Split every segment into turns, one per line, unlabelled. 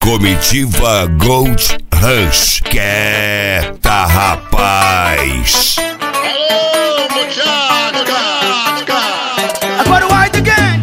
Comitiva Gold Rush. Quieta, rapaz.
Alô, muchacha.
Agora o White Gang.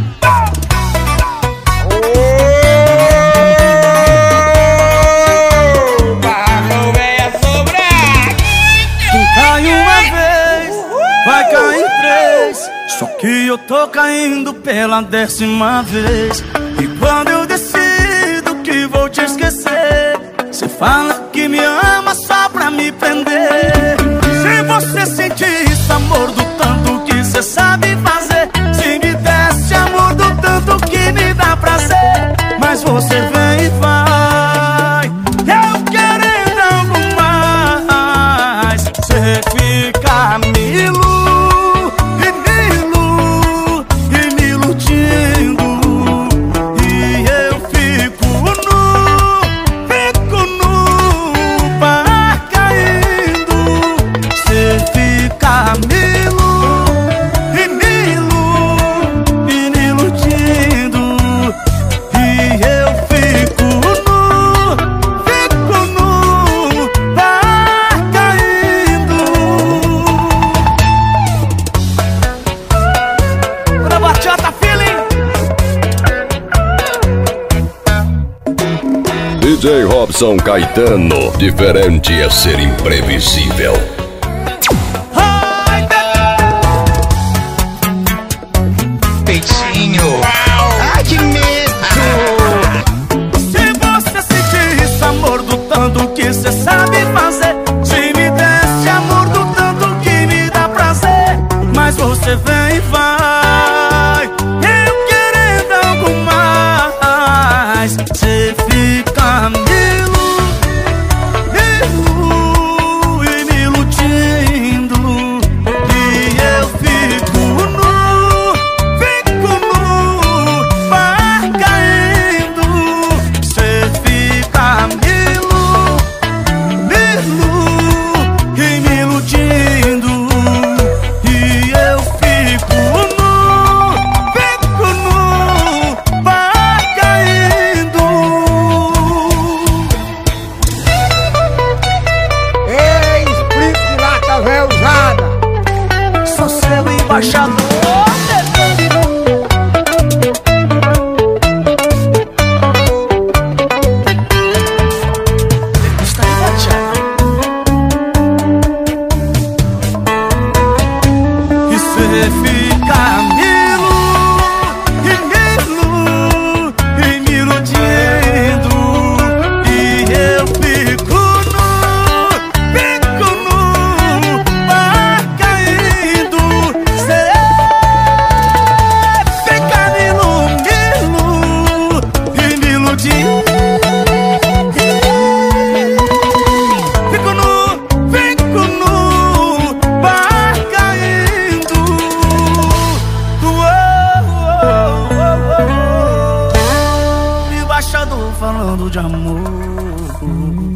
O barraco venha sobrar.
Quem cai uma vez, vai cair três. Só que eu tô caindo pela 10ª vez. E quando eu decido que vou te esquecer, cê fala que me ama só pra me prender. Se você sentir esse amor do tanto que cê sabe fazer, se me desse amor do tanto que me dá prazer, mas você vem e vai, eu querendo algo mais. Cê fica me iludindo, e eu fico no bar caindo. Cê fica me iludindo, e eu fico no bar caindo. Quando a bachata feeling.
DJ Robson Caetano, diferente é ser imprevisível.
Ai,
Peitinho. Ai, que medo.
se você sentir esse amor do tanto que cê sabe fazer, se me desse amor do tanto que me dá prazer, mas você vem e vai, eu querendo algo mais. Cê fica me iludindo, e eu fico no bar caindo. Cê fica me iludindo, e eu fico no bar caindo.
Ei, espírito de lata véia usada.
Sou seu embaixador. Está engateado. E cê fica me iludindo, e eu fico no bar caindo. Cê fica me iludindo, fico no bar caindo. Embaixador falando de amor.